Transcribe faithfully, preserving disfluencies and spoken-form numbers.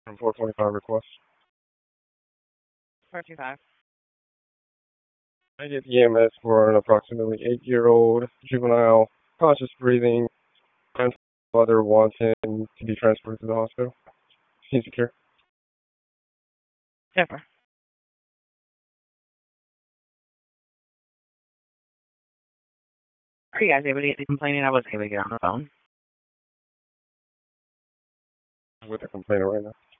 From four twenty-five request. four two five. I get E M S for an approximately eight-year-old juvenile, conscious breathing, and mother wanting to be transferred to the hospital. Seems secure. Jennifer. Are you guys able to get the complainant? I wasn't able to get on the phone. I'm with the complainer right now.